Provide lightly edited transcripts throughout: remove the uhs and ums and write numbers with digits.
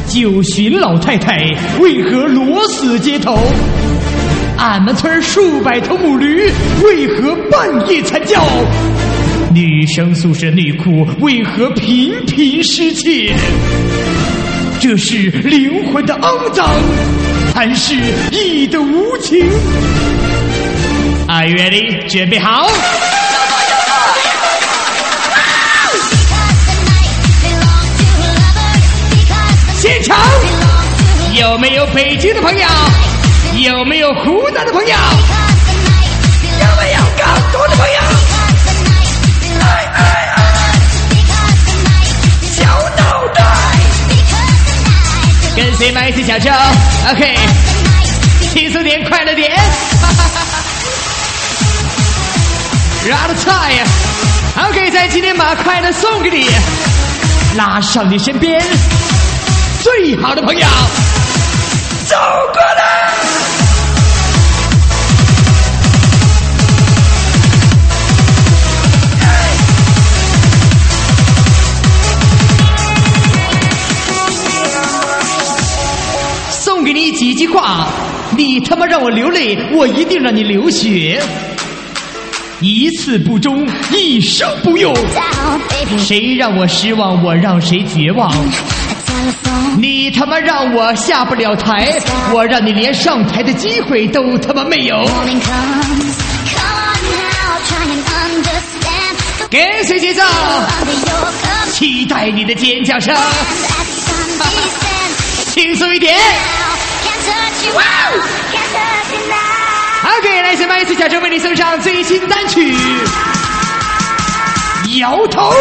九旬老太太为何裸死街头？俺们村数百头母驴为何半夜惨叫？女生宿舍内裤为何频频失窃？这是灵魂的肮脏，还是义的无情？ Are you ready？ 准备好。现场有没有北京的朋友？有没有湖南的朋友？有没有广东的朋友？小脑袋，跟随麦子小周 ，OK， 轻松点，快乐点，让菜呀 ，OK， 在今天把快乐送给你，拉上你身边最好的朋友，走过来。 送给你几句话，你他妈让我流泪，我一定让你流血。一次不忠，一生不用。谁让我失望，我让谁绝望。你他妈让我下不了台，我让你连上台的机会都他妈没有。跟随节奏，期待你的尖叫声。轻松一点。 OK， 来自麦斯小周为你送上最新单曲《摇头》。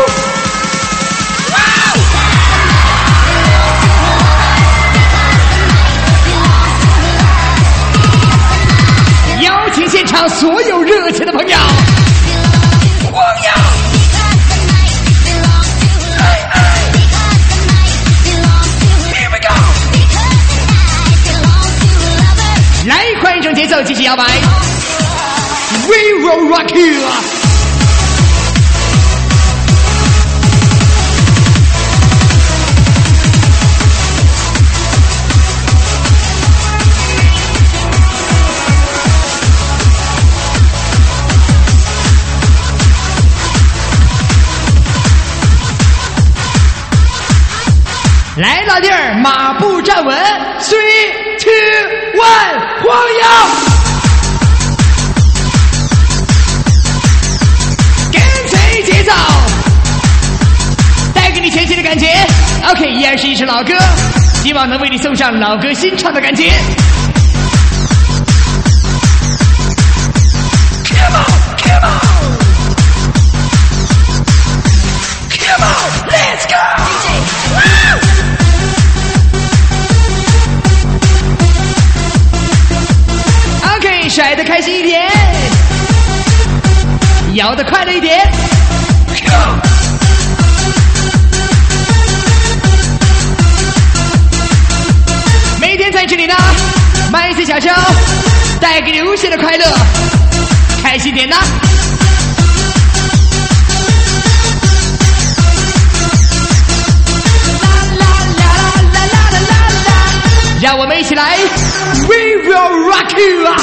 邀请现场所有热情的朋友，光耀。 来，换一种节奏，继续摇摆。We will rock you。来，老弟儿，马步站稳 ，3、2、1， 晃摇，跟随节奏，带给你全新的感觉。OK， 依然是一首老歌，希望能为你送上老歌新唱的感觉。Come on, come on, come on, let's go. OK， 甩得开心一点，摇得快乐一点。每天在这里呢，麦子小周带给你无限的快乐，开心点呢。让我们一起来 ，We will rock you 啊！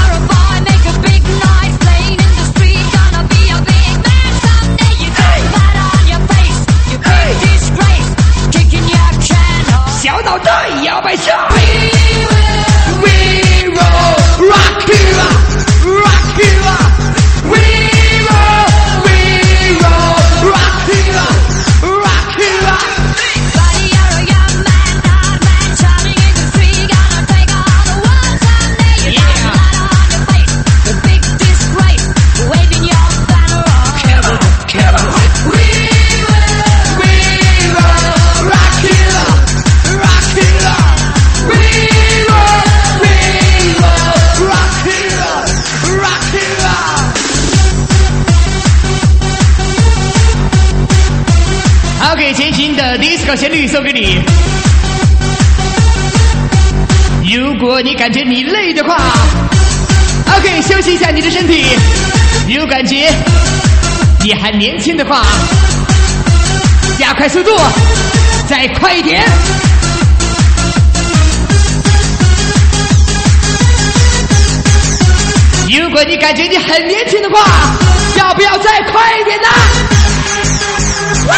小脑袋摇摆下 ，We will rock you 啊 ，rock you 啊 ，We will rock you 啊 ，rock you 啊。 OK， 全新的disco旋律送给你。如果你感觉你累的话 ，OK， 休息一下你的身体。如果感觉你还年轻的话，加快速度，再快一点。 如果你感觉你很年轻的话，要不要再快一点呢？哇！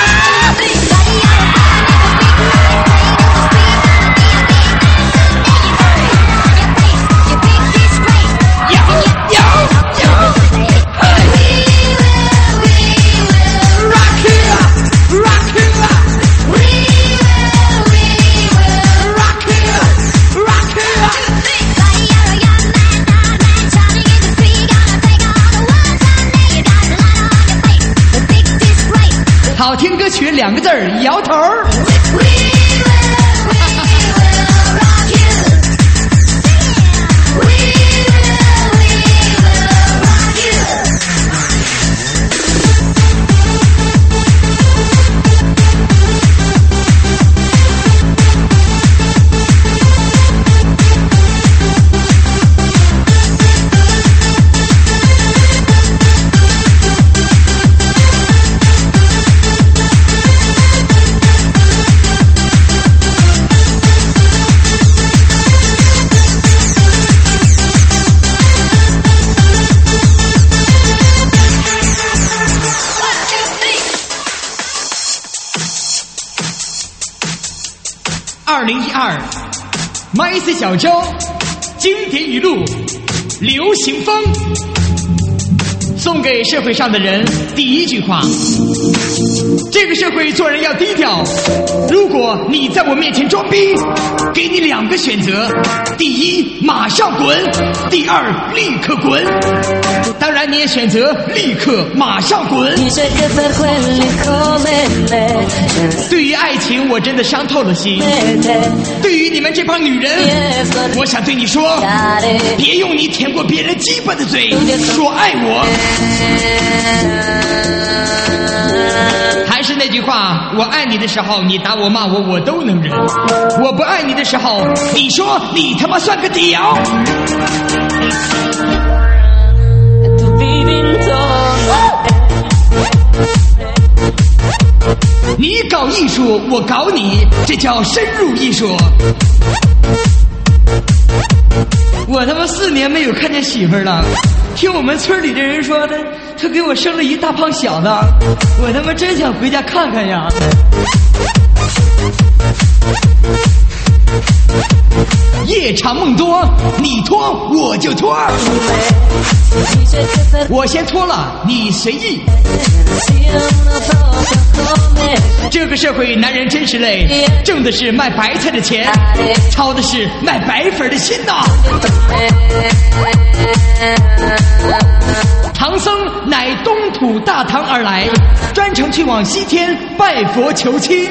好听歌曲2个字儿，摇头。2012 MyC 小周经典语录流行风，送给社会上的人第一句话：这个社会做人要低调，如果你在我面前装逼，给你2个选择，第一马上滚，第2立刻滚。当然你也选择立刻马上滚。对于爱情我真的伤透了心，对于你们这帮女人，我想对你说，别用你舔过别人鸡巴的嘴说爱我。还是那句话，我爱你的时候你打我骂我我都能忍，我不爱你的时候你说你他妈算个屌。你搞艺术我搞你，这叫深入艺术。我他妈4年没有看见媳妇儿了，听我们村里的人说的，他给我生了一大胖小子，我他妈真想回家看看呀。夜长梦多，你拖我就拖，我先拖了你随意。这个社会男人真是累，挣的是卖白菜的钱，操的是卖白粉的心呐。唐僧乃东土大唐而来，专程去往西天拜佛求亲。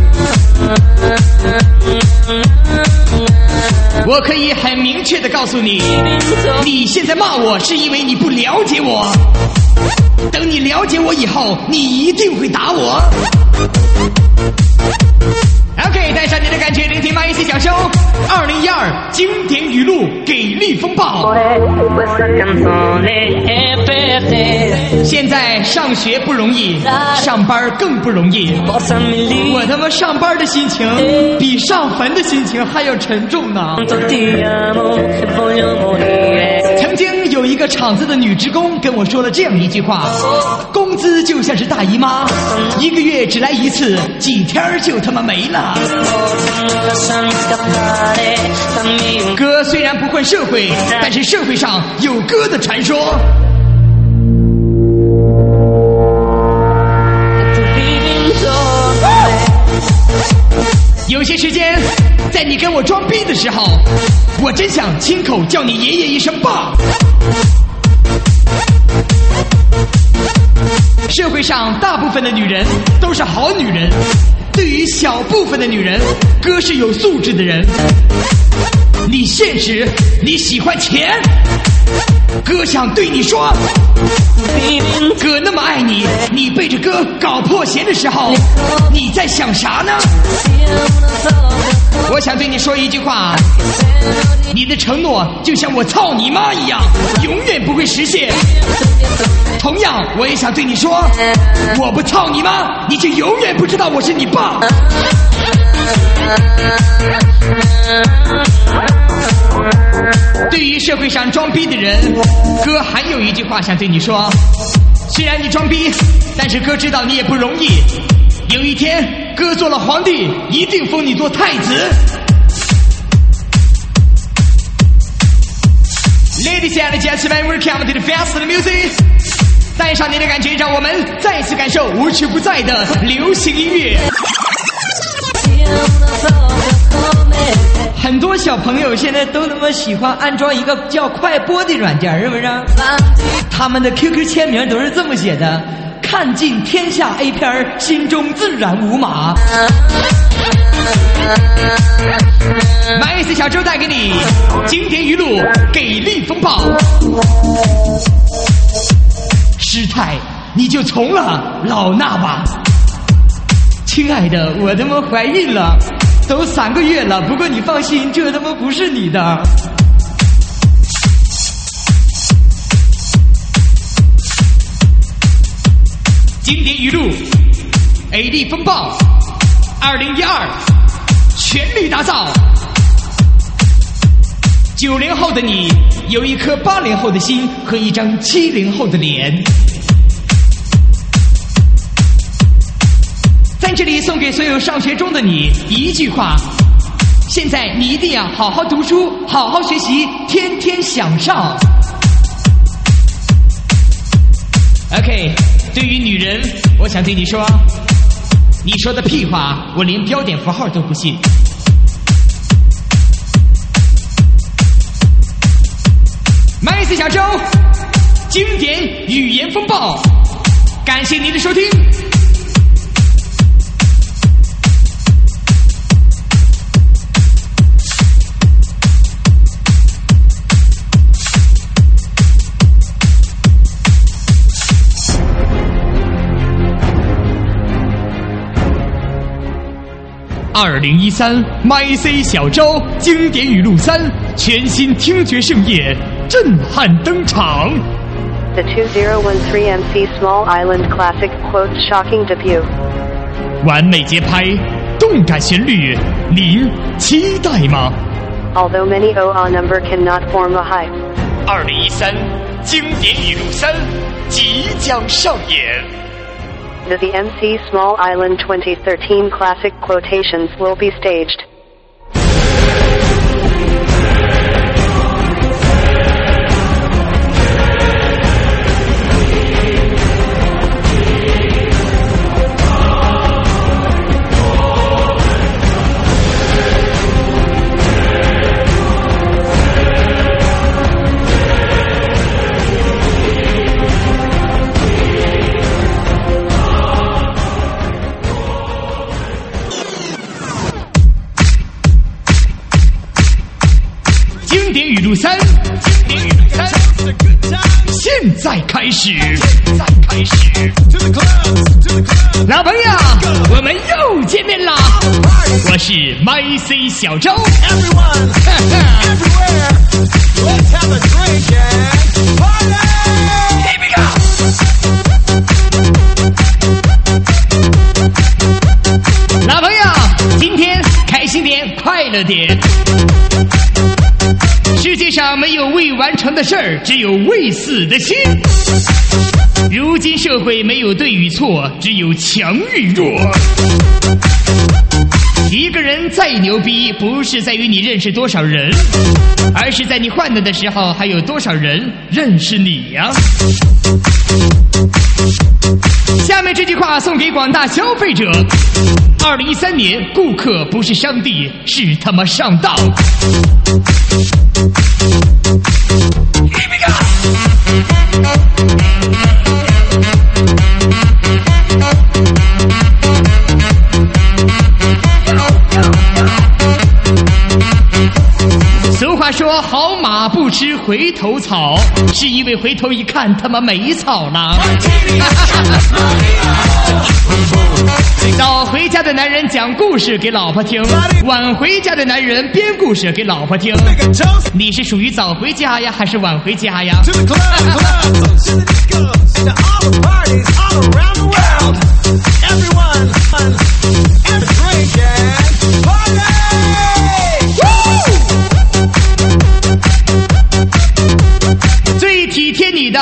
我可以很明确地告诉你，你现在骂我是因为你不了解我，等你了解我以后，你一定会打我。OK， 带上你的感觉，聆听MyC小收2012经典语录给力风暴。现在上学不容易，上班更不容易。我他妈上班的心情比上坟的心情还要沉重呢。曾经有一个厂子的女职工跟我说了这样一句话：工资就像是大姨妈，1个月只来1次，几天就他妈没了。哥虽然不混社会，但是社会上有哥的传说。有些时间在你跟我装逼的时候，我真想亲口叫你爷爷一声爸。社会上大部分的女人都是好女人，对于小部分的女人，哥是有素质的人。你现实，你喜欢钱，哥想对你说，哥那么爱你，你背着哥搞破鞋的时候，你在想啥呢？我想对你说一句话，你的承诺就像我操你妈一样，永远不会实现。同样，我也想对你说，我不操你妈，你就永远不知道我是你爸。 对于社会上装逼的人，哥还有一句话想对你说：虽然你装逼，但是哥知道你也不容易。有一天，哥做了皇帝，一定封你做太子。Ladies and gentlemen, welcome to the festival music。带上你的感觉，让我们再次感受无处不在的流行音乐。很多小朋友现在都那么喜欢安装一个叫快播的软件，是不是？他们的 QQ 签名都是这么写的：看尽天下 A 片，心中自然无码。MyC 小周带给你经典语录，给力风暴。师太，你就从了老衲吧。亲爱的，我他妈怀孕了，都3个月了。不过你放心，这他妈不是你的。经典语录 ，AD 风暴，2012，全力打造。90后的你，有一颗80后的心和一张70后的脸。在这里送给所有上学中的你一句话：现在你一定要好好读书，好好学习，天天向上。OK， 对于女人，我想对你说，你说的屁话，我连标点符号都不信。MyC 小周，经典语言风暴，感谢您的收听。2013 MyC 小周经典语录3全新听觉盛宴震撼登场。 The 2013 MC Small Island Classic quotes shocking debut。 完美节拍，动感旋律，您期待吗 Although many OA number cannot form a hype。 2013经典语录3即将上演。 The MC Small Island 2013 Classic quotations will be staged. 经典语录3，现在开始。老朋友，我们又见面啦！我是 MyC 小周。老朋友，今天开心点，快乐点。世界上没有未完成的事儿，只有未死的心。如今社会没有对与错，只有强与弱。一个人再牛逼，不是在于你认识多少人，而是在你患难的时候，还有多少人认识你呀。下面这句话送给广大消费者：2013年，顾客不是上帝，是他妈上当。俗话说，好马不吃回头草，是因为回头一看，他妈没草了。早回家的男人讲故事给老婆听，晚回家的男人编故事给老婆听。你是属于早回家呀，还是晚回家呀？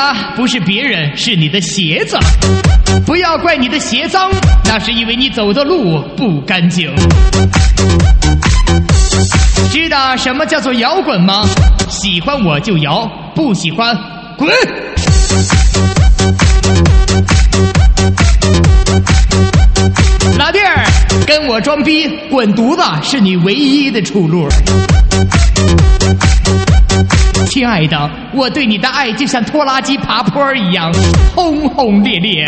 的不是别人，是你的鞋子。不要怪你的鞋脏，那是因为你走的路不干净。知道什么叫做摇滚吗？喜欢我就摇，不喜欢滚。老弟儿，跟我装逼滚犊子是你唯一的出路。亲爱的，我对你的爱就像拖拉机爬坡一样轰轰烈烈。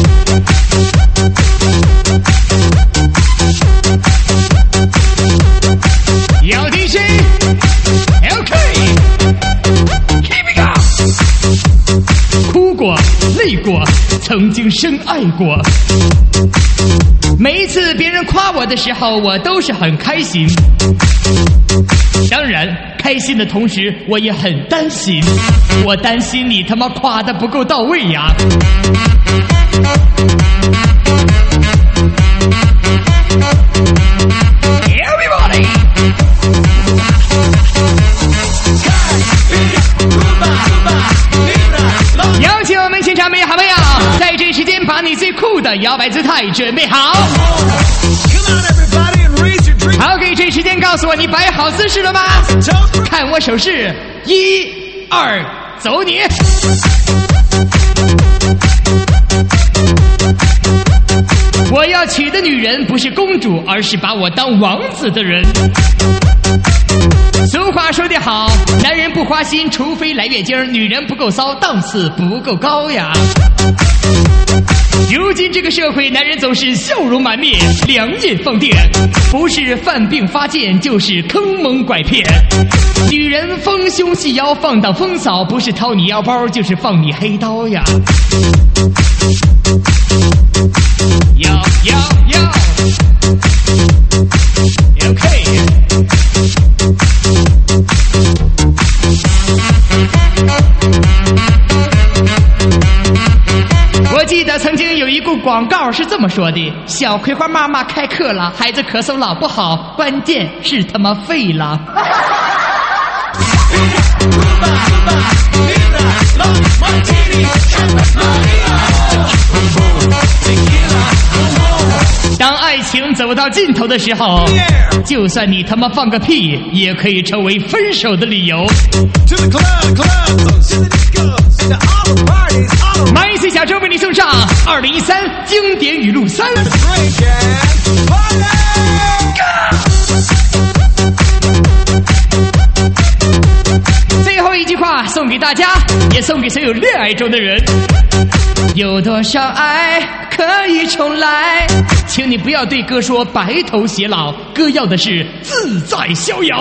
要听谁 ？OK， Keep it up。哭过，累过，曾经深爱过。每一次别人夸我的时候，我都是很开心。当然，开心的同时，我也很担心。我担心你他妈夸的不够到位呀。Everybody， 有请我们现场每位好朋友，在这时间把你最酷的摇摆姿态准备好。OK， 这时间告诉我你摆好姿势了吗？看我手势，1、2，走你！我要娶的女人不是公主，而是把我当王子的人。俗话说得好，男人不花心，除非来月经，女人不够骚，档次不够高呀。如今这个社会，男人总是笑容满面，两眼放电，不是犯病发贱，就是坑蒙拐骗。女人丰胸细腰，放荡风骚，不是掏你腰包，就是放你黑刀呀。要 OK。我记得曾经有一个广告是这么说的：小葵花妈妈开课了，孩子咳嗽老不好，关键是他妈废了。当爱情走到尽头的时候，就算你他妈放个屁，也可以成为分手的理由。MyC 小周为你送上2013经典语录3。最后一句话送给大家，也送给所有恋爱中的人。有多少爱可以重来？请你不要对哥说白头偕老，哥要的是自在逍遥。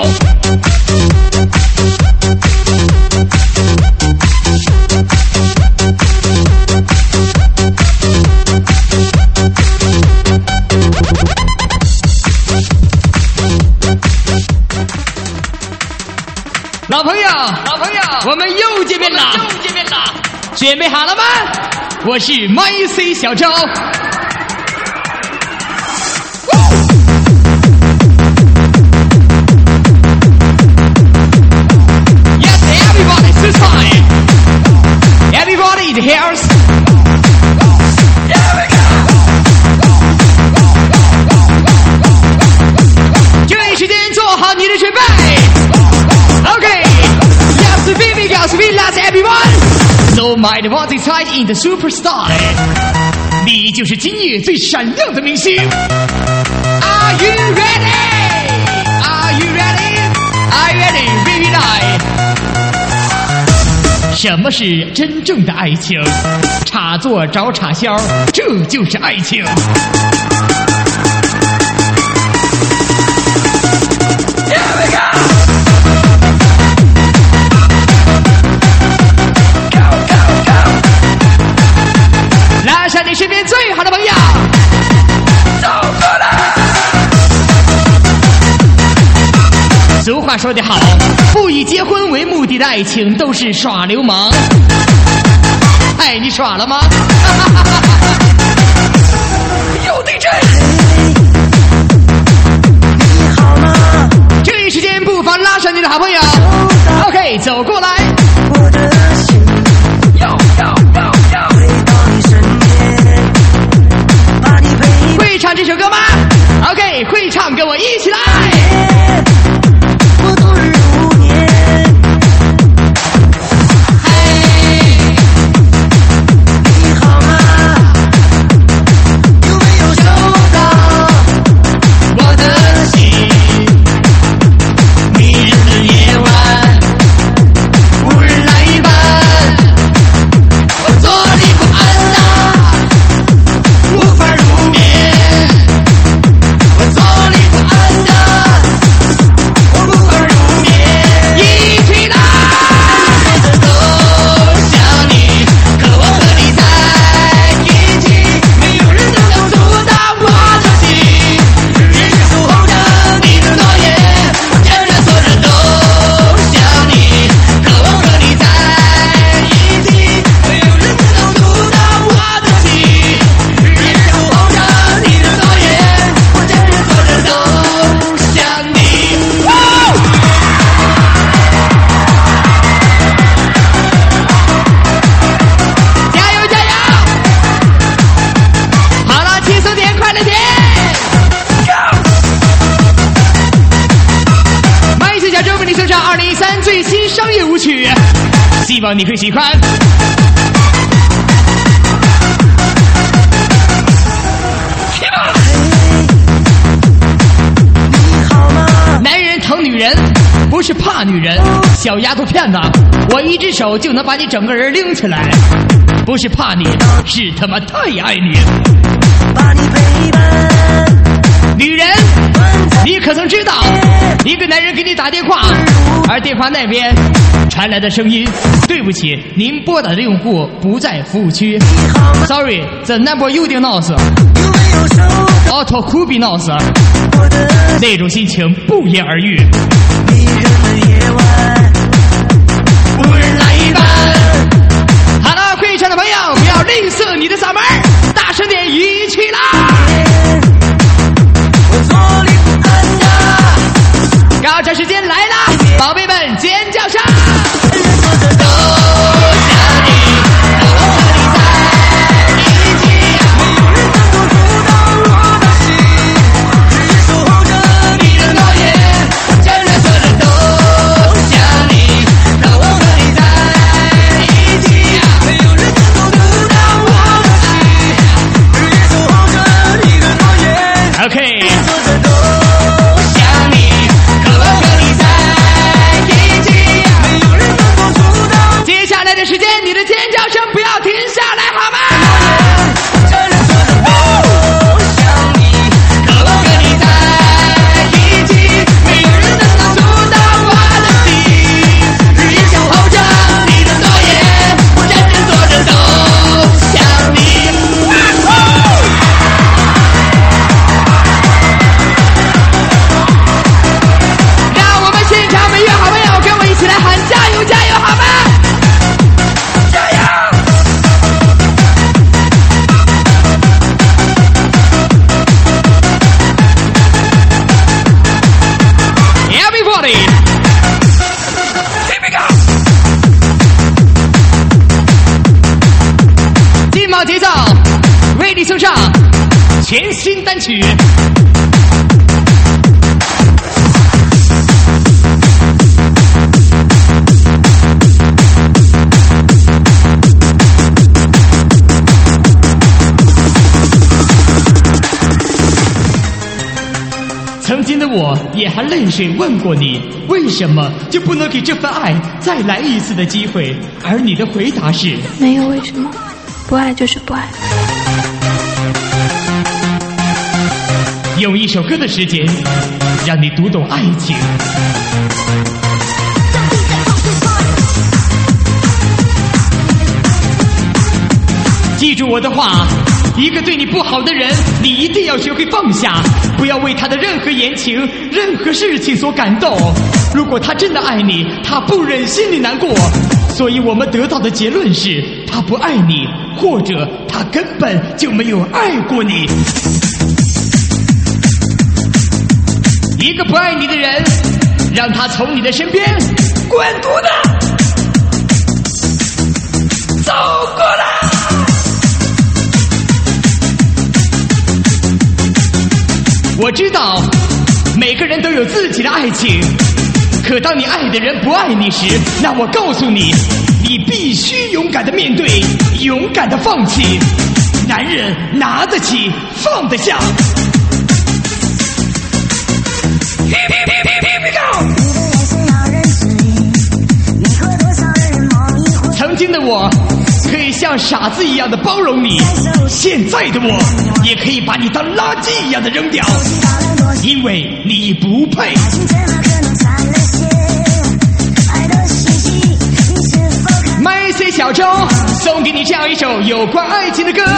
老朋友，我们又见面了，准备好了吗？我是 MyC 小周。Yes, everybody, this time. Everybody in the house. Here we go. 这一时间做好你的准备。Okay, yes, baby, yes, we love everyone.No matter what they try in the superstar， 你就是今夜最闪亮的明星。Are you ready? Are you ready? Are you ready? Baby night。什么是真正的爱情？插座找插销，这就是爱情。拉上你身边最好的朋友，走过来。俗话说得好，不以结婚为目的的爱情都是耍流氓。哎，你耍了吗？有地震！你好吗？这一时间不妨拉上你的好朋友 ，OK， 走过来。我的心要。 这首歌吗 ？OK， 会唱跟我一起来。 我度日如年。你好吗？有没有收到我的信？迷人的夜晚，无人来伴，我坐立不安的，无法入眠。我坐立不安的，我无法入眠。 一起来！ 都想你，可我和你在一起，没有人能阻挡我的心。日夜守候着你的诺言，我站着坐着都想你，可我和你在一起，没有人能阻挡我的心。日夜守候着你的诺言，我站着坐着都想你。 加油加油！好了，轻松点，快乐点。马一次小周为你送上2013最新商业舞曲，希望你会喜欢。 你好吗？ 男人疼女人，不是怕女人，小丫头片子，我一只手就能把你整个人拎起来。不是怕你，是他妈太爱你。 把你陪伴。 女人，你可曾知道，一个男人给你打电话，而电话那边传来的声音，对不起，您拨打的用户不在服务区。Sorry, the number you did not. 有没有收 Auto could be not. 我的那种心情不言而喻。 迷人的夜晚，无人来伴。 好了，会场的朋友，不要吝啬你的嗓门，大声点，一起来！ 我坐立不安的， 高潮时间来了，宝贝们尖叫声！ 都想你，可我和你在一起，没有人能够阻挡我的心。日夜守候着你的诺言，我站着坐着都想你，可我和你在一起，没有人能够阻挡我的心。日夜守候着你的诺言。 OK， 坐着都想你，可我和你在一起，没有人能够阻挡。 接下来的时间，你的尖叫声不要停下来，好吗？ 站着坐着都想你，可我和你在一起，没有人能够阻挡我的心。日夜守候着你的诺言，我站着坐着都想你。 让我们现场每位好朋友跟我一起来喊加油加油，好吗？ 加油！ Everybody， Here we go！ 劲爆节奏，为你送上全新单曲。曾经的我也含泪水问过你，为什么就不能给这份爱再来一次的机会？而你的回答是： 没有为什么，不爱就是不爱。 用一首歌的时间，让你读懂爱情。记住我的话，一个对你不好的人，你一定要学会放下，不要为他的任何言情、任何事情所感动。如果他真的爱你，他不忍心你难过，所以我们得到的结论是，他不爱你，或者他根本就没有爱过你。一个不爱你的人，让他从你的身边滚犊子走过来。 我知道每个人都有自己的爱情，可当你爱的人不爱你时，那我告诉你，你必须勇敢的面对，勇敢的放弃。男人拿得起放得下。曾经的我可以像傻子一样的包容你，现在的我也可以把你当垃圾一样的扔掉，因为你不配。MyC 小周送给你这样一首有关爱情的歌。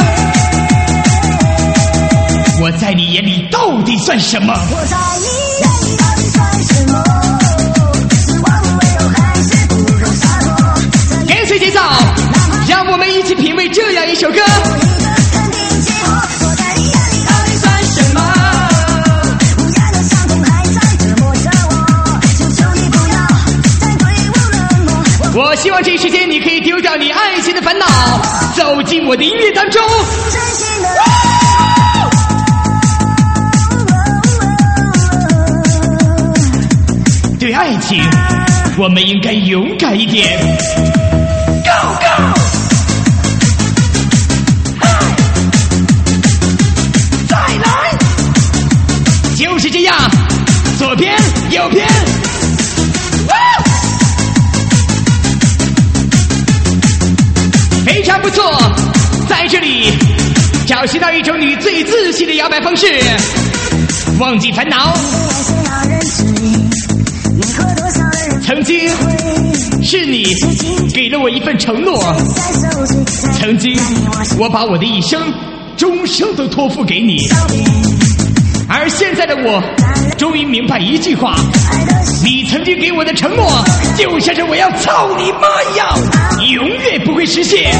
我在你眼里到底算什么？ 我在你眼里到底算什么？是忘了温柔还是不够洒脱？ 跟随节奏，让我们一起品味这样一首歌。 肯定结果，我在你眼里到底算什么？无言的伤痛还在折磨着我，求求你不要再对我冷漠。 我希望这一时间你可以丢掉你爱情的烦恼，走进我的音乐当中。 真心的。 对爱情，我们应该勇敢一点。Go go！ 再来，就是这样，左边右边。非常不错，在这里找寻到一种你最自信的摇摆方式，忘记烦恼。曾经是你给了我一份承诺，曾经我把我的一生终生都托付给你，而现在的我终于明白一句话，你曾经给我的承诺就像是我要操你妈一样，永远不会实现。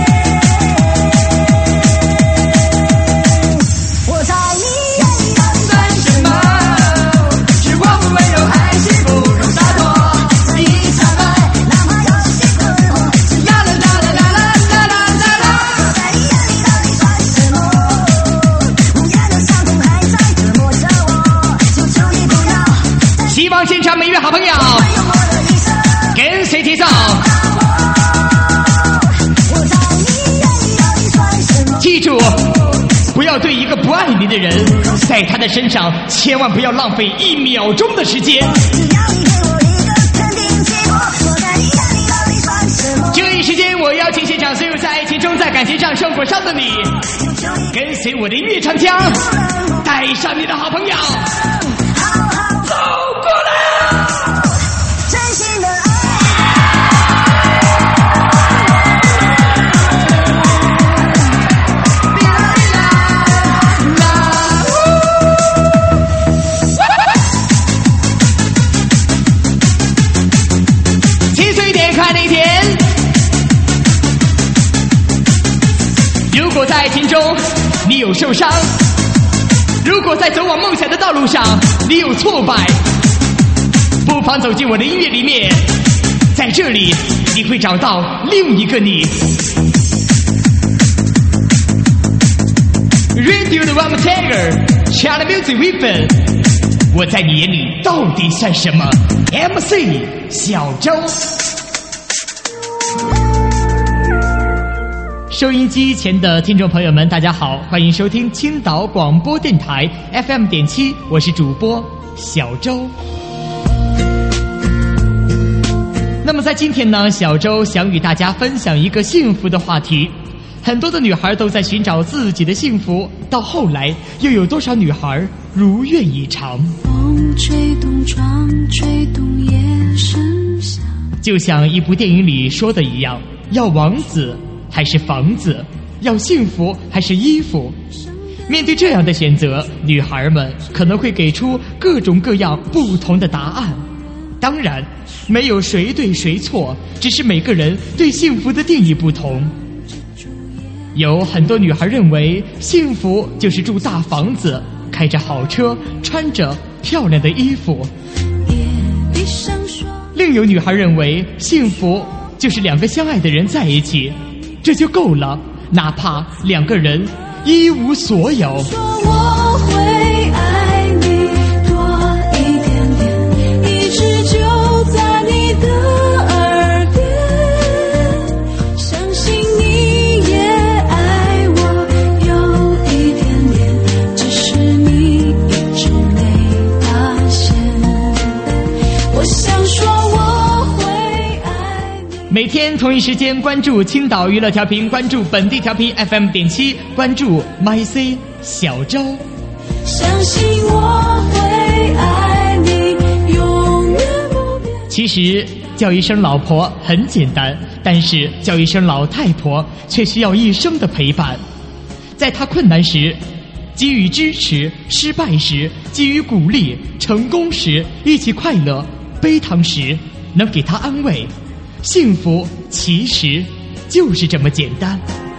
我在你眼里到底算什么？是忘不温柔还是不够洒脱？一场爱，哪怕有些困惑，是啦啦啦啦啦啦啦啦啦。我在你眼里到底算什么？无言的伤痛还在折磨着我，求求你不要。 希望现场每一位好朋友跟随节奏。记住，不要对一个不爱你的人，在他的身上千万不要浪费1秒钟的时间。这一时间，我邀请现场所有在爱情中、在感情上受过伤的你，跟随我的音乐长枪，带上你的好朋友，走过来。 真心的爱。 如果在爱情中你有受伤，如果在走往梦想的道路上你有挫败，不妨走进我的音乐里面，在这里你会找到另一个你。 Radio 的 One Tiger China Music Weapon， 我在你眼里到底算什么？ MC 小周。收音机前的听众朋友们，大家好，欢迎收听青岛广播电台 FM.7， 我是主播小周。那么在今天呢，小周想与大家分享一个幸福的话题。很多的女孩都在寻找自己的幸福，到后来又有多少女孩如愿以偿？ 风吹动窗，吹动夜深下。 就像一部电影里说的一样，要王子还是房子，要幸福还是衣服？面对这样的选择，女孩们可能会给出各种各样不同的答案。当然，没有谁对谁错，只是每个人对幸福的定义不同。有很多女孩认为幸福就是住大房子，开着好车，穿着漂亮的衣服。另有女孩认为幸福就是两个相爱的人在一起，这就够了，哪怕两个人一无所有。 说我会爱天同一时间关注青岛娱乐调频，关注本地调频 FM.7，关注 MyC 小周。 相信我会爱你，永远不变。 其实叫一声老婆很简单，但是叫一声老太婆却需要一生的陪伴。在她困难时给予支持，失败时给予鼓励，成功时一起快乐，悲痛时能给她安慰。幸福其实就是这么简单。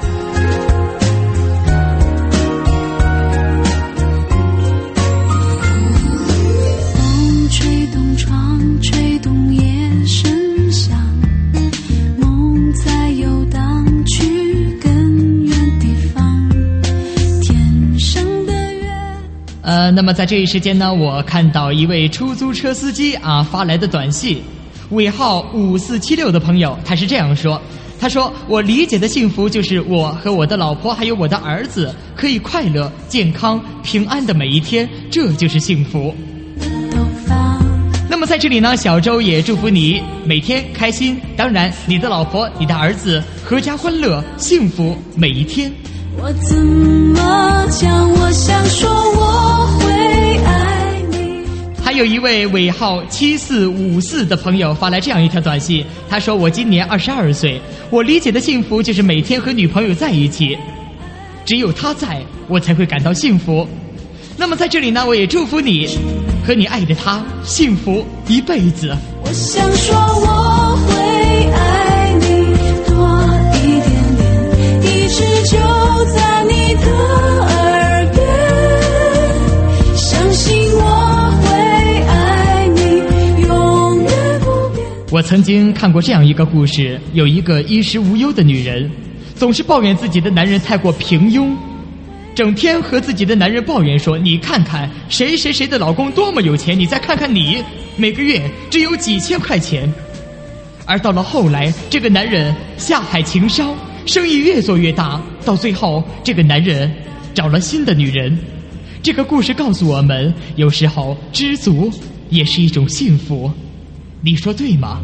风吹动窗，吹动夜声响，梦在游荡去更远地方，天上的月。 那么在这一时间呢，我看到一位出租车司机发来的短信，尾号5476的朋友，他是这样说，他说我理解的幸福就是我和我的老婆还有我的儿子可以快乐、健康、平安的每一天，这就是幸福。那么在这里呢，小周也祝福你每天开心，当然你的老婆、你的儿子阖家欢乐，幸福每一天。 我怎么讲？我想说我会爱你。 还有一位尾号7454的朋友发来这样一条短信，他说我今年22岁，我理解的幸福就是每天和女朋友在一起，只有她在我才会感到幸福。那么在这里呢，我也祝福你和你爱的他幸福一辈子。 我想说我会爱你多一点点，一直就在你的耳边，相信我会爱你永远不变。 我曾经看过这样一个故事，有一个衣食无忧的女人，总是抱怨自己的男人太过平庸，整天和自己的男人抱怨说，你看看谁谁谁的老公多么有钱，你再看看你每个月只有几千块钱。而到了后来，这个男人下海情伤，生意越做越大，到最后这个男人找了新的女人。这个故事告诉我们，有时候知足也是一种幸福，你说对吗？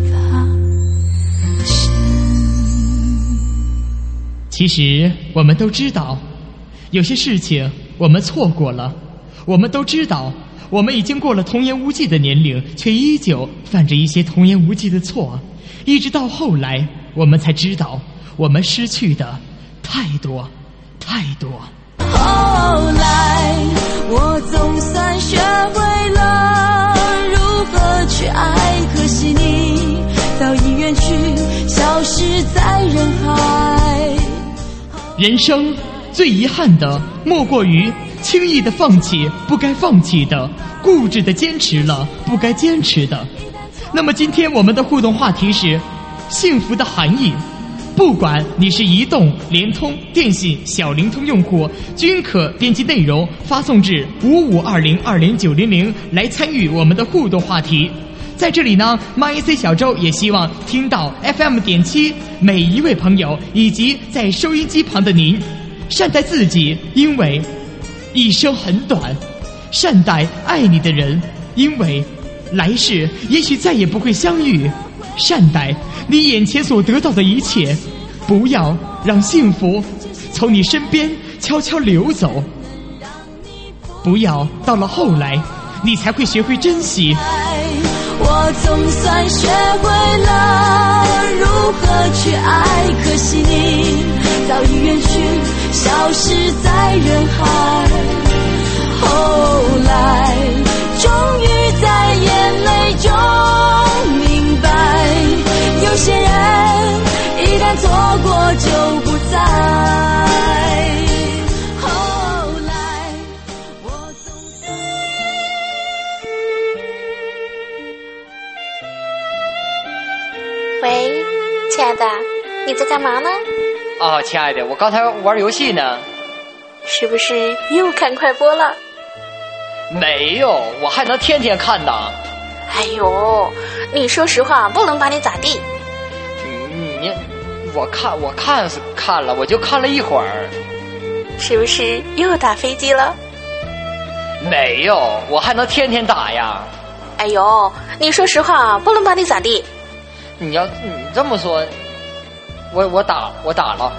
其实我们都知道，有些事情我们错过了，我们都知道我们已经过了童言无忌的年龄，却依旧犯着一些童言无忌的错，一直到后来我们才知道我们失去的太多太多。 后来我总算学会了如何去爱，可惜你早已远去，消失在人海。 人生最遗憾的莫过于轻易的放弃不该放弃的，固执的坚持了不该坚持的。那么今天我们的互动话题是幸福的含义。不管你是移动、联通、电信、小灵通用户，均可编辑内容发送至5520200900来参与我们的互动话题。在这里呢 ，MyC 小周也希望听到 FM.7每一位朋友以及在收音机旁的您，善待自己，因为一生很短；善待爱你的人，因为来世也许再也不会相遇；善待你眼前所得到的一切，不要让幸福从你身边悄悄流走，不要到了后来你才会学会珍惜。 我总算学会了如何去爱，可惜你早已远去，消失在人海。后来终于在眼泪中明白，有些人一旦错过就不在。 喂，亲爱的，你在干嘛呢？ 哦，亲爱的，我刚才玩游戏呢。 是不是又看快播了？ 没有，我还能天天看呢。 哎呦，你说实话，不能把你咋地。 我看是看了，我就看了一会儿。 是不是又打飞机了？ 没有，我还能天天打呀。 哎呦，你说实话，不能把你咋地。 你这么说，我打了。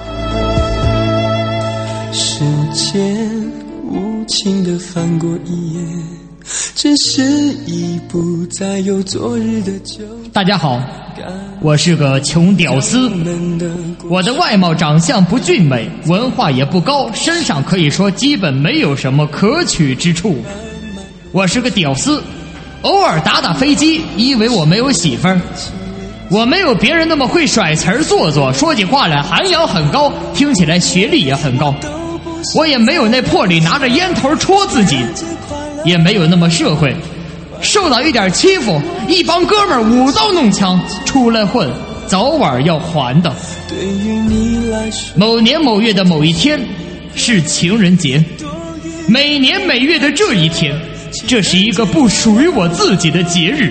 时间无情地翻过一页，只是已不再有昨日的旧。 大家好，我是个穷屌丝，我的外貌长相不俊美，文化也不高，身上可以说基本没有什么可取之处。我是个屌丝，偶尔打飞机，因为我没有媳妇儿。我没有别人那么会甩词儿做作，说起话来涵养很高，听起来学历也很高。我也没有那魄力拿着烟头戳自己，也没有那么社会，受到一点欺负，一帮哥们儿舞刀弄枪出来混，早晚要还的。某年某月的某一天是情人节，每年每月的这一天，这是一个不属于我自己的节日。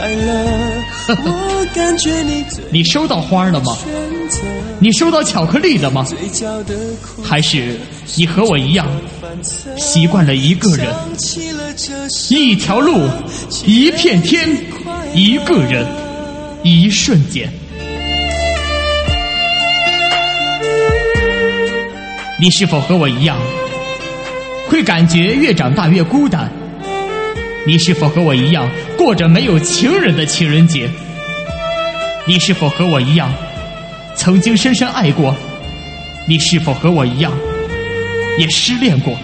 你收到花了吗？你收到巧克力了吗？还是你和我一样习惯了一个人，一条路，一片天，一个人，一瞬间。你是否和我一样会感觉越长大越孤单？你是否和我一样过着没有情人的情人节？你是否和我一样曾经深深爱过？你是否和我一样也失恋过？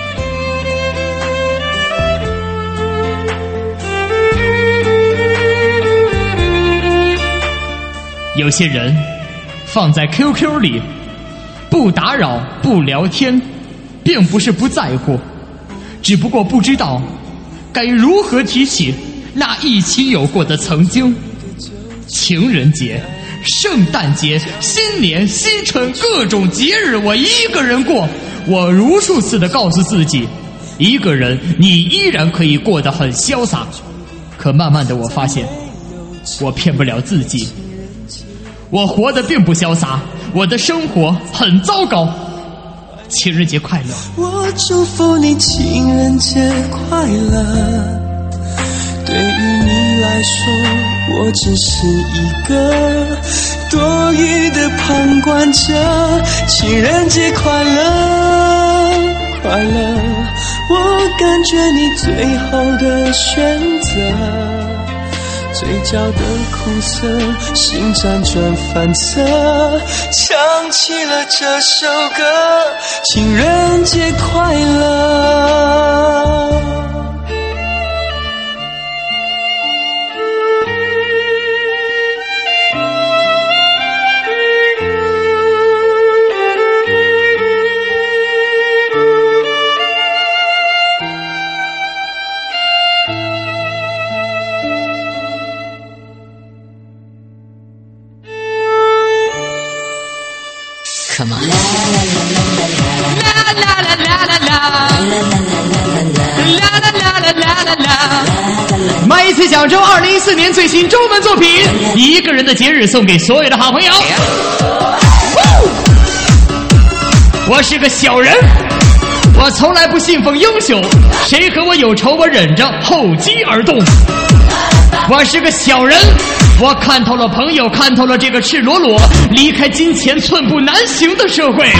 有些人放在 QQ 里不打扰不聊天，并不是不在乎，只不过不知道该如何提起那一起有过的曾经。情人节、圣诞节、新年、新春，各种节日我一个人过。我无数次地告诉自己，一个人你依然可以过得很潇洒。可慢慢的我发现，我骗不了自己，我活得并不潇洒，我的生活很糟糕。情人节快乐！ 我祝福你情人节快乐。对于你来说，我只是一个多余的旁观者。情人节快乐，快乐！我感觉你最后的选择。嘴角的苦涩，心辗转反侧，唱起了这首歌。情人节快乐。 Come on. 麦次小周2014年最新中文作品《一个人的节日》送给所有的好朋友。我是个小人，我从来不信奉英雄，谁和我有仇我忍着，厚积而动。我是个小人，我看透了朋友，看透了这个赤裸裸离开金钱寸步难行的社会。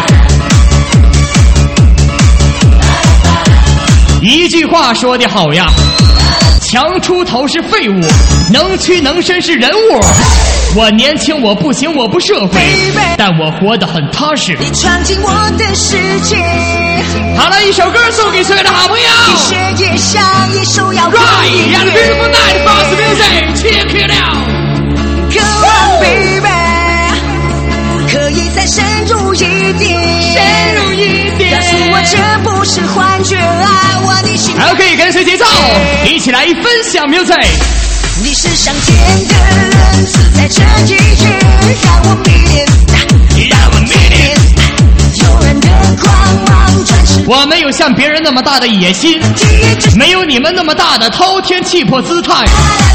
一句话说得好呀，强出头是废物，能屈能伸是人物。我年轻，我不行，我不社会，但我活得很踏实。 你闯进我的世界。 好了，一首歌送给所有的好朋友。 世界上一首要 Right, and a beautiful night, fast music, check it out. Come on, baby， 可以再深入一点， 深入一点， 告诉我这不是幻觉，爱我你心。 OK， 跟随节奏，一起来分享 music。 你是上天的人，在这一日让我迷恋，让我迷恋，诱人的光芒转世。 我没有像别人那么大的野心，没有你们那么大的滔天气魄姿态。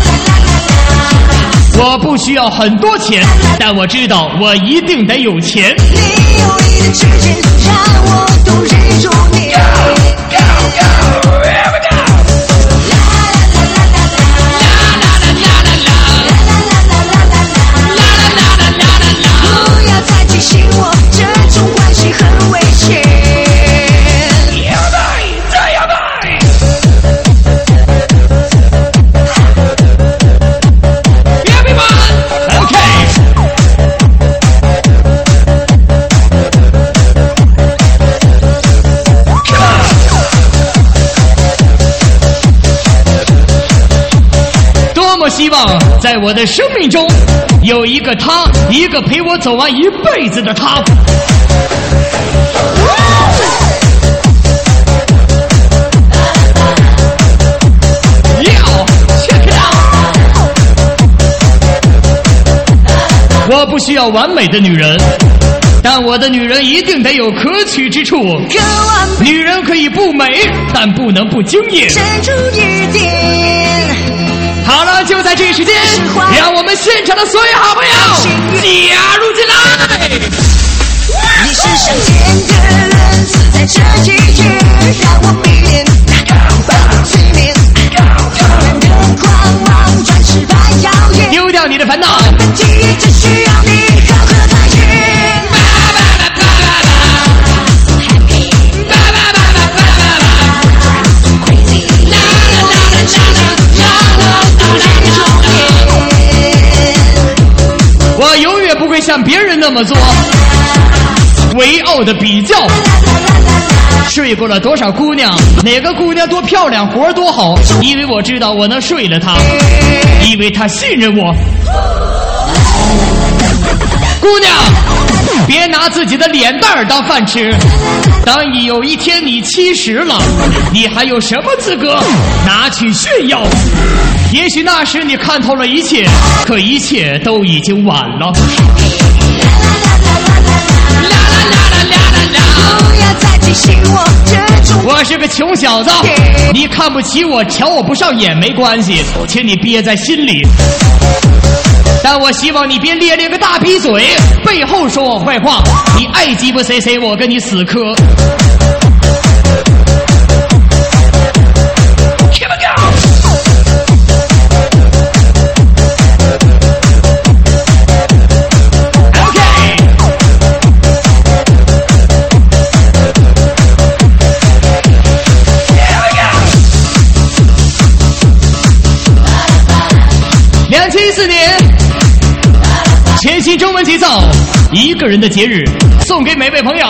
我不需要很多钱，但我知道我一定得有钱。 你有你的指尖，让我度日如年。Go, go, go, here we go。 么希望在我的生命中有一个他，一个陪我走完一辈子的他。我不需要完美的女人，但我的女人一定得有可取之处。女人可以不美，但不能不惊艳。好了，就在这时间，让我们现场的所有好朋友加入进来。 你是上天的人，死在这一夜，让我迷恋，把催眠，突然的狂妄，转翅膀摇曳， 丢掉你的烦恼。 本体只需要你好好参与。 我永远不会像别人那么做，唯傲的比较。睡过了多少姑娘，哪个姑娘多漂亮，活多好，因为我知道我能睡了她，因为她信任我。姑娘，别拿自己的脸蛋当饭吃。当有一天你70了，你还有什么资格拿去炫耀？也许那时你看透了一切，可一切都已经晚了。 不要再提醒我这种。 我是个穷小子，你看不起我，瞧我不上眼没关系，请你憋在心里。但我希望你别咧咧个大逼嘴，背后说我坏话。你爱鸡巴谁谁，我跟你死磕。2014年全新中文节奏，一个人的节日，送给每位朋友。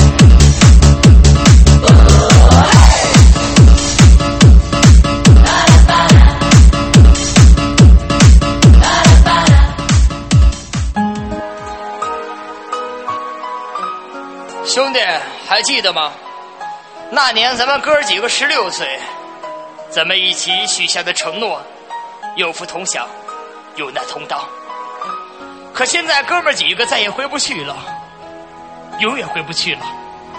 兄弟，还记得吗？那年咱们哥几个16岁，咱们一起许下的承诺，有福同享，有难同当。可现在哥们几个再也回不去了，永远回不去了。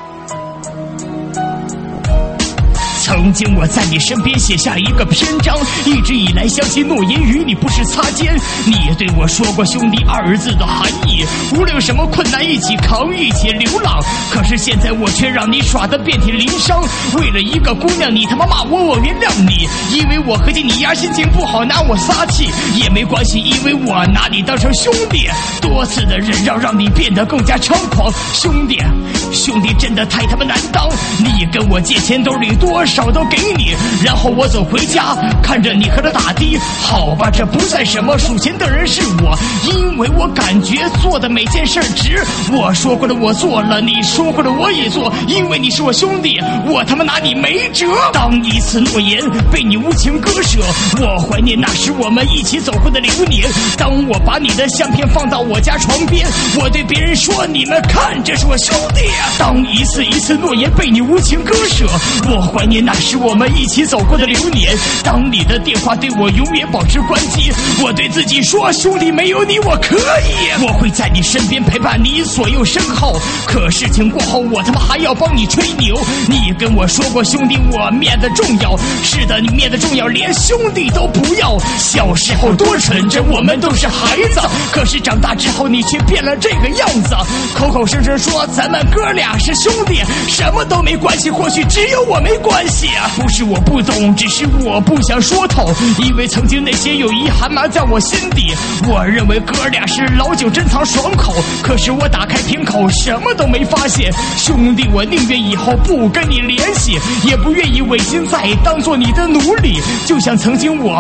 曾经我在你身边写下一个篇章，一直以来相信诺言与你不是擦肩。你也对我说过兄弟2字的含义，无论什么困难一起扛，一起流浪。可是现在我却让你耍得遍体鳞伤，为了一个姑娘你他妈骂我，我原谅你，因为我合计你丫心情不好拿我撒气也没关系，因为我拿你当成兄弟。多次的忍让让你变得更加猖狂，兄弟真的太他妈难当。你跟我借钱兜里多少都给你，然后我走回家看着你和他打的，好吧这不算什么，数钱的人是我，因为我感觉做的每件事值。我说过的我做了，你说过的我也做，因为你是我兄弟，我他妈拿你没辙。当一次诺言被你无情割舍，我怀念那时我们一起走过的流年。当我把你的相片放到我家床边，我对别人说你们看这是我兄弟。当一次一次诺言被你无情割舍，我怀念那时我们一起走过的流年。当你的电话对我永远保持关机，我对自己说兄弟没有你我可以，我会在你身边陪伴你左右身后。可事情过后我他妈还要帮你吹牛，你跟我说过兄弟我面子重要，是的你面子重要，连兄弟都不要。小时候多纯真，我们都是孩子，可是长大之后你却变了这个样子，口口声声说咱们哥俩是兄弟，什么都没关系，或许只有我没关系。不是我不懂，只是我不想说透，因为曾经那些有遗憾埋在我心底。我认为哥俩是老酒珍藏爽口，可是我打开瓶口什么都没发现。兄弟我宁愿以后不跟你联系，也不愿意违心再当做你的奴隶，就像曾经我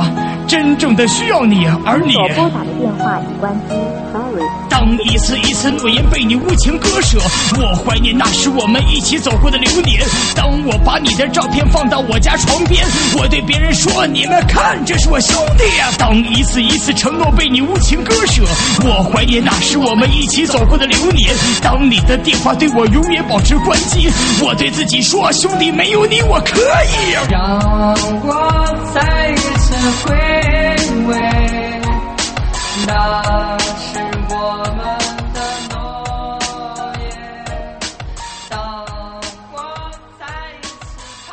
真正的需要你，而你所拨打的电话已关机 ，sorry。 当一次一次诺言被你无情割舍，我怀念那时我们一起走过的流年。当我把你的照片放到我家床边，我对别人说：“你们看，这是我兄弟啊！”当一次一次承诺被你无情割舍，我怀念那时我们一起走过的流年。当你的电话对我永远保持关机，我对自己说：“兄弟，没有你我可以。” 让我再一次回味那是我们的诺言。当我再一次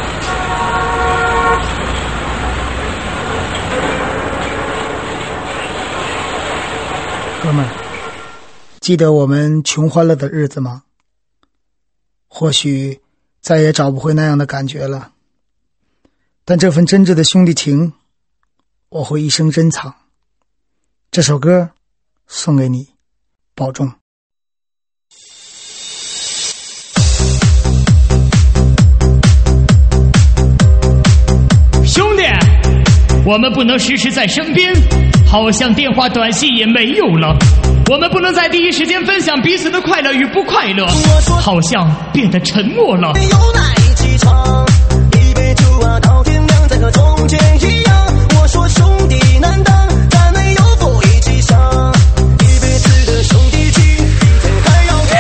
哥们儿，记得我们穷欢乐的日子吗？或许再也找不回那样的感觉了，但这份真挚的兄弟情，我会一生珍藏。这首歌送给你，保重。 兄弟，我们不能时时在身边，好像电话短信也没有了。我们不能在第一时间分享彼此的快乐与不快乐，好像变得沉默了。 有奶起床，一杯酒啊到天亮，再和从前一样。我说兄弟难当，咱们有福一起享，一辈子的兄弟情，比天还要长。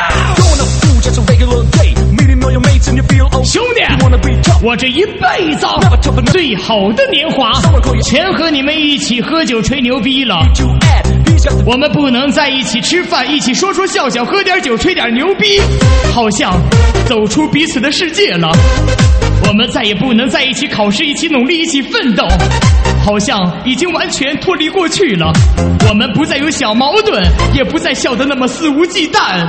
兄弟，我这一辈子最好的年华，全和你们一起喝酒吹牛逼了。我们不能在一起吃饭，一起说说笑笑，喝点酒吹点牛逼，好像走出彼此的世界了。我们再也不能在一起考试，一起努力，一起奋斗，好像已经完全脱离过去了。我们不再有小矛盾，也不再笑得那么肆无忌惮。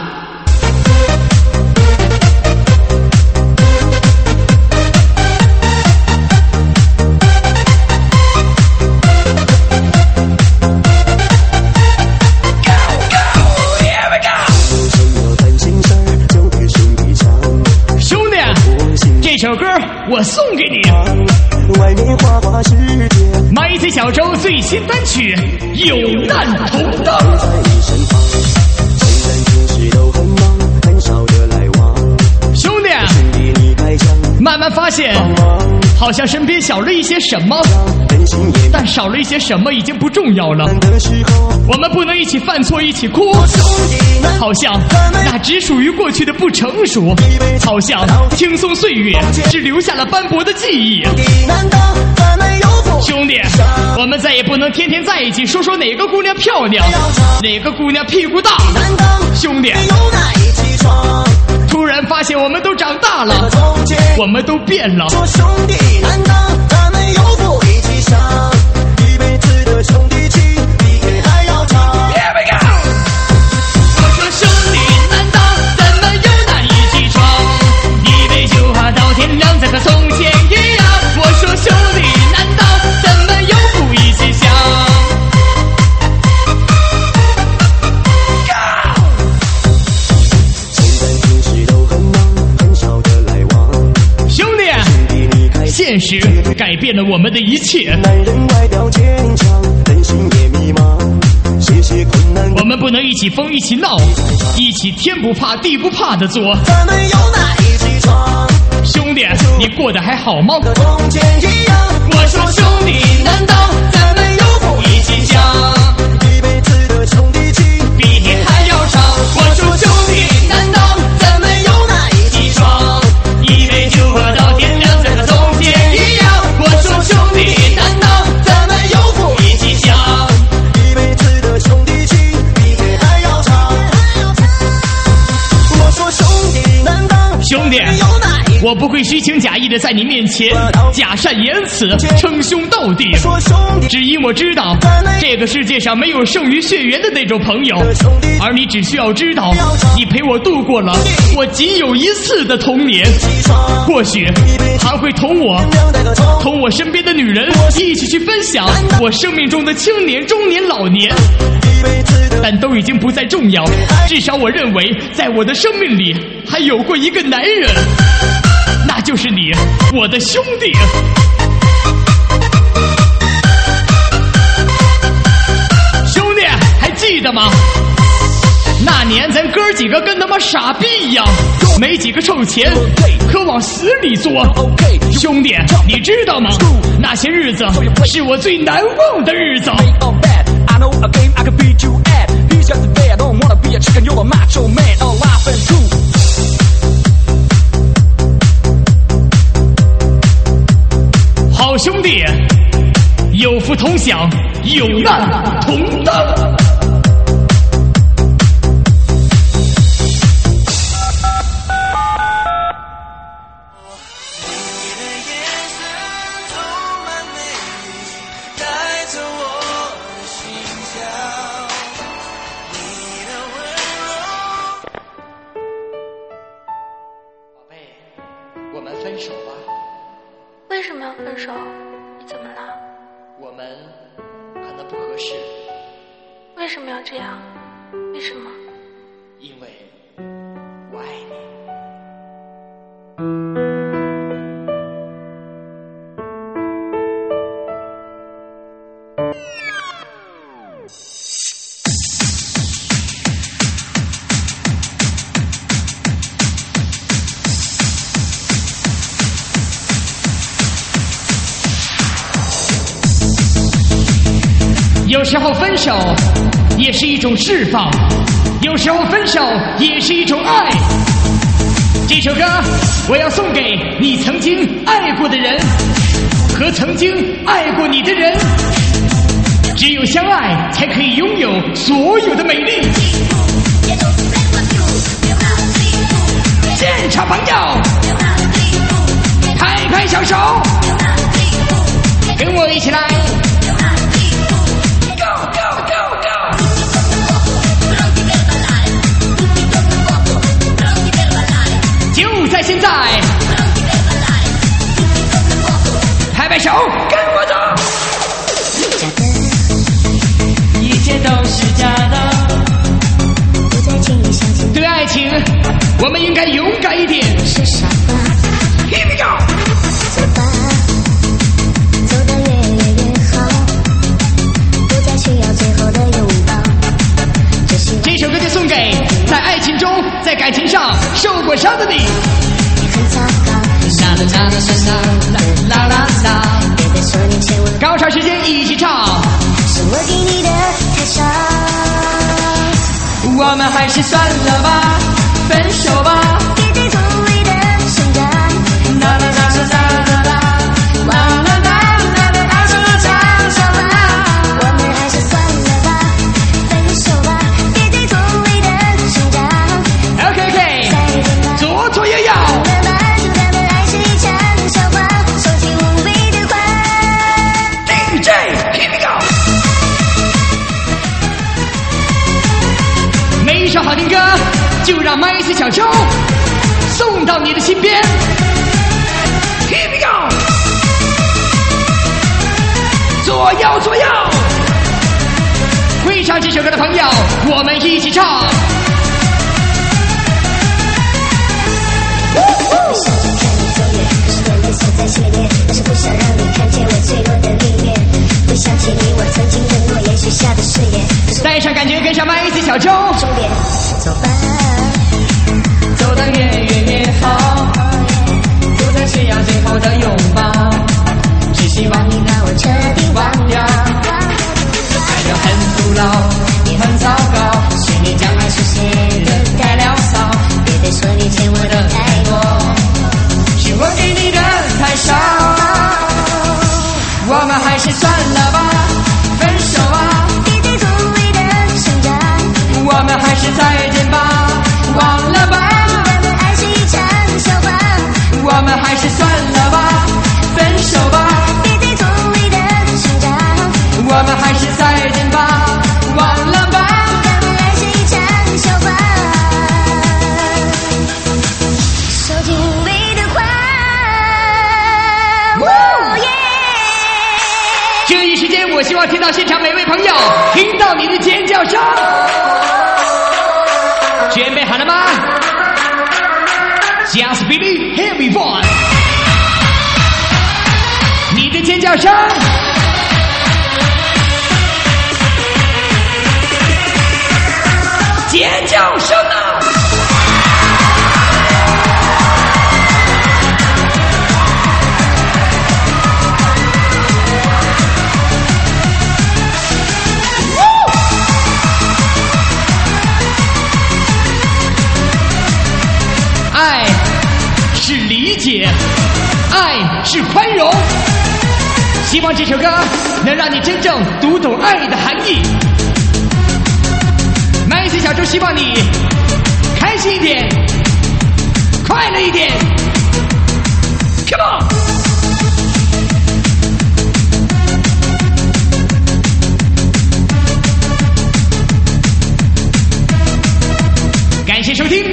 这首歌我送给你， 外面花花世界， 麦子小周最新单曲《有难同当》。 在你身旁，虽然平时都很忙，很少的来往。 兄弟， 你开枪， 慢慢发现，好像身边少了一些什么，但少了一些什么已经不重要了。我们不能一起犯错，一起哭，好像那只属于过去的不成熟，好像轻松岁月只留下了斑驳的记忆。兄弟，我们再也不能天天在一起说说哪个姑娘漂亮，哪个姑娘屁股大。兄弟，突然发现我们都长大了，我们都变了。 说兄弟难当，咱们有福一起享，一辈子的兄弟情，比天还要长。 Here we go！ 我说兄弟难当，咱们有难一起闯，一杯酒啊到天亮，再和从前一样。我说兄弟难当，咱们有福一起享。现实改变了我们的一切， 男人外表坚强，人心也迷茫，些些困难我们不能一起疯一起闹，一起天不怕地不怕的做。 咱们有难一起闯， 兄弟，你过得还好吗？ 和从前一样。 我说兄弟难当，咱们有福一起享， 一辈子的兄弟情， 比天还要长。我说兄弟难当，咱们有难一起闯，一杯酒喝到天亮，再和从前一样。我说兄弟难当，咱们有福一起享， 一辈子的兄弟情，比天还要长。我说兄弟难当， 兄弟，我不会虚情假意的在你面前假善言辞，称兄道弟，只因我知道这个世界上没有胜于血缘的那种朋友，而你只需要知道，你陪我度过了我仅有一次的童年，或许还会同我身边的女人一起去分享我生命中的青年、中年、老年，但都已经不再重要。至少我认为，在我的生命里还有过一个男人，那就是你，我的兄弟。 年咱哥几个跟他妈傻逼一样，没几个臭钱，可往死里做。兄弟，你知道吗？那些日子是我最难忘的日子。好兄弟，有福同享，有难同当。 为什么要分手？你怎么了？ 我们可能不合适。 为什么要这样？为什么？ 因为我爱你。 有时候分手也是一种释放，有时候分手也是一种爱。这首歌我要送给你曾经爱过的人和曾经爱过你的人。只有相爱才可以拥有所有的美丽。现场朋友拍拍小手，跟我一起来。就在现在，拍拍手，跟我走。 假的，一切都是假的，不再轻易相信。 对爱情，我们应该勇敢一点。 是傻瓜 ，Here we go。 走吧，走得越好，不再需要最后的拥抱。 这首歌就送给在爱情中、在感情上受过伤的你。 很糟糕，啦啦啦啦，别再说你欠我。 高潮时间一起唱。 是我给你的太少， 我们还是算了吧，分手吧。 别再无谓的生长， 啦啦啦啦啦啦，啦啦啦啦啦，爱情一场笑话。 我们还是算了吧，分手吧。别再无谓的生长。 OK， 左左右右。每一首好听歌，就让麦斯小周送到你的心边。Here we go， 左右左右。会唱这首歌的朋友，我们一起唱。 我想着看你走远，可是人被锁在心里面，但是不想让你看见我脆弱的另一面。回想起你我曾经的诺言，许下的誓言， 带上感觉，跟上麦斯小周。 终点，走吧， 走得越好，不再需要最后的拥抱，只希望你把我彻底忘掉。 爱得很古老，你很糟糕，是你将爱书写的太潦草。 别再说你欠我的太多， 是我给你的太少。我们还是算了吧，分手吧。 别再无谓的生长， 我们还是再见吧，忘了吧。 我们爱是一场笑话。 我们还是算了吧，分手吧。 别再无谓的生长， 我们还是再见吧，忘了吧。 我们爱是一场笑话。说尽无谓的话。 这一时间，我希望听到现场每位朋友听到你的尖叫声。准备好了吗 ？Just believe everyone， 你的尖叫声。尖叫！ 叫声啊！爱是理解，爱是宽容。希望这首歌能让你真正读懂爱的含义。麦子小猪希望你开心一点，快乐一点。Come on！ 感谢收听。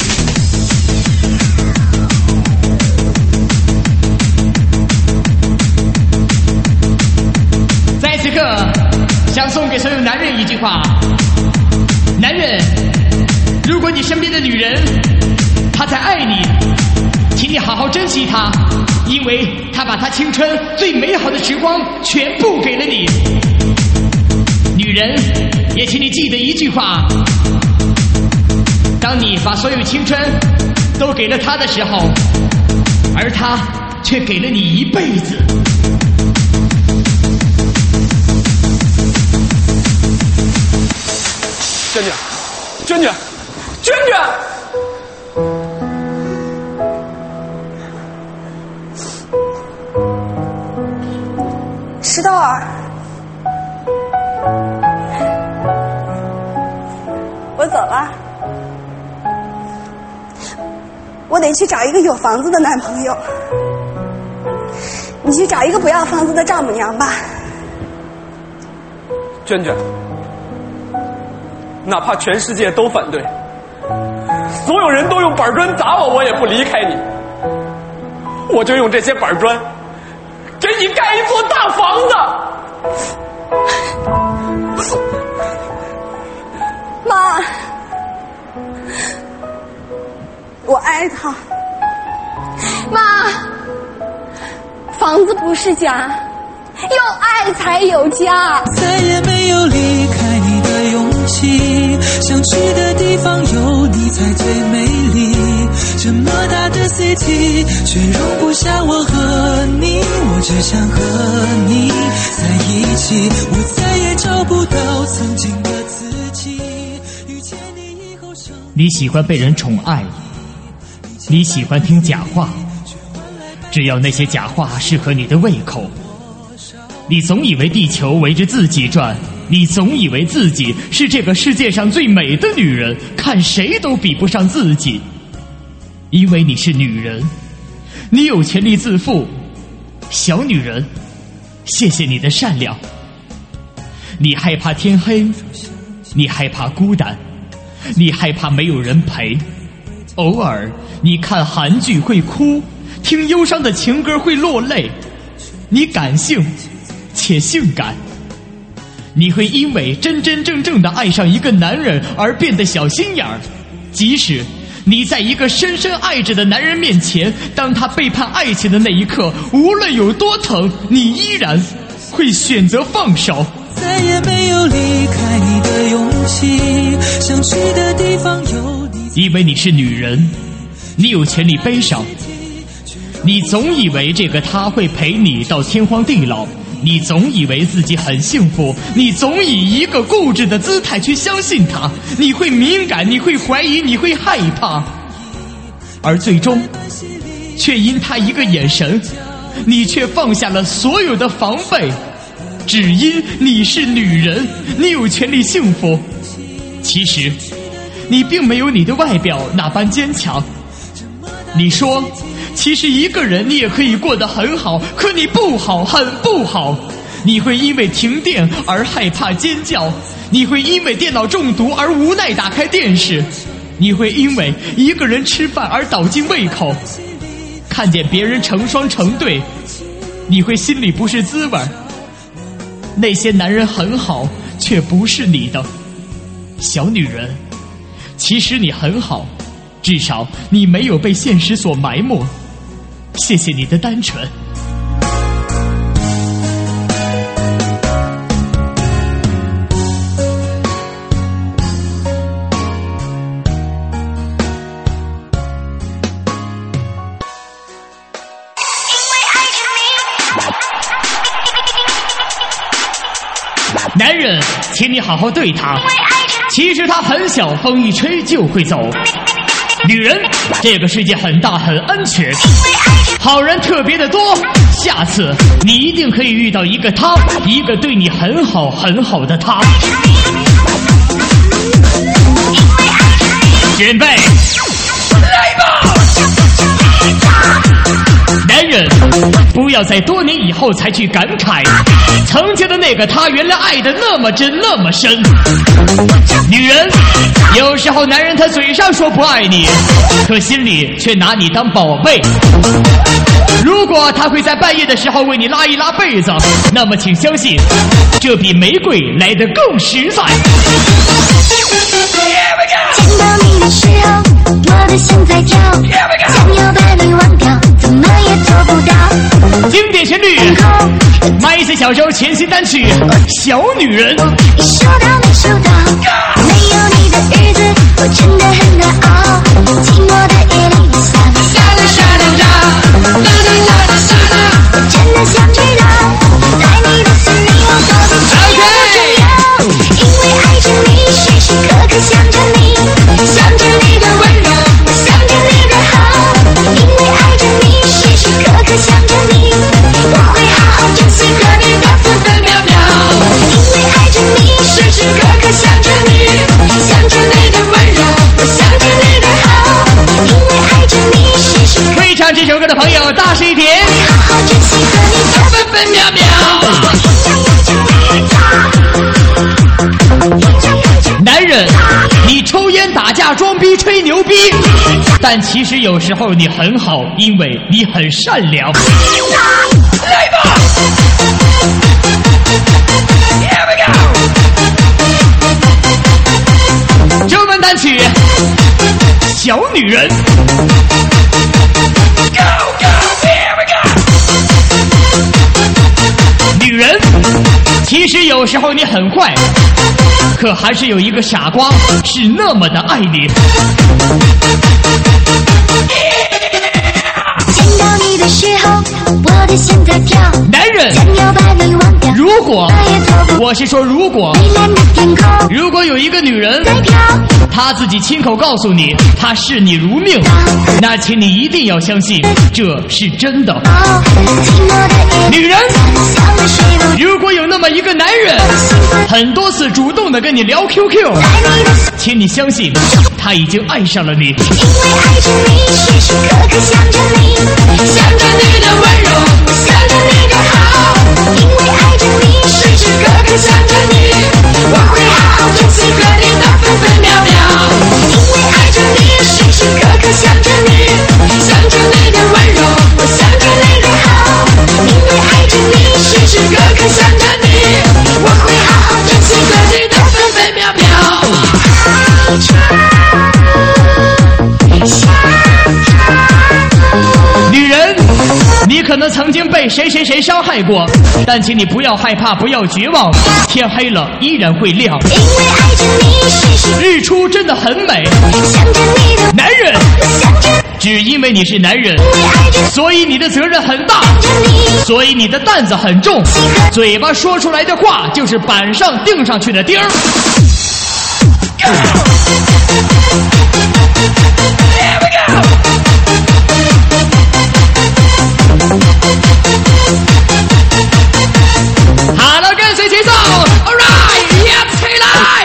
在此刻，想送给所有男人一句话：男人，如果你身边的女人她在爱你，请你好好珍惜她，因为她把她青春最美好的时光全部给了你。女人，也请你记得一句话：当你把所有青春都给了她的时候，而她却给了你一辈子。 娟娟，娟娟，娟娟！ 石头儿，我走了，我得去找一个有房子的男朋友。你去找一个不要房子的丈母娘吧。 娟娟。哪怕全世界都反对，所有人都用板砖砸我，我也不离开你。我就用这些板砖给你盖一座大房子。 妈，我爱他。妈，房子不是家，有爱才有家。 再也没有离开你的勇气，想去的地方有你才最美丽。这么大的 city 却容不下我和你，我只想和你在一起。我再也找不到曾经的自己，遇见你以后生你喜欢被人宠爱，你喜欢听假话，只要那些假话适合你的胃口。你总以为地球围着自己转，你总以为自己是这个世界上最美的女人，看谁都比不上自己。因为你是女人，你有权利自负。小女人，谢谢你的善良。你害怕天黑，你害怕孤单，你害怕没有人陪。偶尔你看韩剧会哭，听忧伤的情歌会落泪。你感性且性感，你会因为真真正正的爱上一个男人而变得小心眼儿，即使你在一个深深爱着的男人面前，当他背叛爱情的那一刻，无论有多疼，你依然会选择放手。 再也没有离开你的勇气，想去的地方有你。 因为你是女人，你有权利悲伤。你总以为这个他会陪你到天荒地老，你总以为自己很幸福，你总以一个固执的姿态去相信他，你会敏感，你会怀疑，你会害怕，而最终却因他一个眼神，你却放下了所有的防备，只因你是女人，你有权利幸福。其实你并没有你的外表那般坚强。你说其实一个人你也可以过得很好，可你不好，很不好。你会因为停电而害怕尖叫，你会因为电脑中毒而无奈打开电视，你会因为一个人吃饭而倒尽胃口，看见别人成双成对，你会心里不是滋味。那些男人很好，却不是你的。小女人，其实你很好，至少你没有被现实所埋没。谢谢你的单纯。 男人，请你好好对她。其实她很小，风一吹就会走。女人，这个世界很大很安全，好人特别的多，下次你一定可以遇到一个他，一个对你很好很好的他。准备，来吧！男人，不要在多年以后才去感慨，曾经的那个他原来爱的那么真那么深。女人，有时候男人他嘴上说不爱你，可心里却拿你当宝贝。如果他会在半夜的时候为你拉一拉被子，那么请相信，这比玫瑰来得更实在。 见到你的时候，我的心在跳，想要把你忘掉，怎么也做不到。 经典旋律，麦子小周全新单曲《小女人》。 你收到没收到？没有你的日子，我真的很难熬。寂寞的夜里，沙啦沙啦啦，啦啦啦啦沙啦，我真的想知道，在你的心里我多么重要。因为爱着你，时时刻刻想着你，想着你的温柔，我想着你的好。因为爱着你，时时刻刻想着你，我会好好珍惜和你的分分秒秒。因为爱着你，时时刻刻想着你，想着你的温柔，我想着你的好。因为爱着你，时时刻刻会唱这首歌的朋友大声一点， 好好珍惜和你的分分秒秒。 男人，你抽烟打架装逼吹牛逼，但其实有时候你很好，因为你很善良。来吧！ Here we go！ 中文单曲《小女人》。Go go here we go！ 女人，其实有时候你很坏。可还是有一个傻瓜是那么的爱你。 见到你的时候，我的心在跳。 男人， 想要把你忘掉， 如果我是说如果，如果有一个女人，她自己亲口告诉你她视你如命，那请你一定要相信这是真的。女人，如果有那么一个男人，很多次主动的跟你聊 QQ， 请你相信他已经爱上了你。因为爱着你，时时刻刻想着你，想着你的温柔，想着你的好。因为爱着你，时时刻刻想着你，我会好好珍惜和你的分分秒秒。因为爱着你，时时刻刻想着你，想着你的温柔，我想着你的好。因为爱着你，时时刻刻想着你，我会好好珍惜和你的分分秒秒。 女人，你可能曾经被谁谁谁伤害过，但请你不要害怕，不要绝望，天黑了依然会亮。 因为爱着你，时时日出真的很美。 想着你的男人， 想着只因为你是男人，所以你的责任很大，所以你的担子很重，嘴巴说出来的话就是板上钉上去的钉儿。Here we go！ 好了，跟随节奏 ，All right， 呀起来！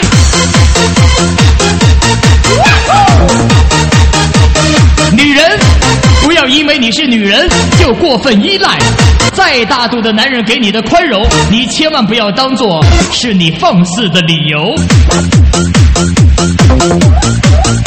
女人，不要因为你是女人就过分依赖。再大度的男人给你的宽容，你千万不要当作是你放肆的理由。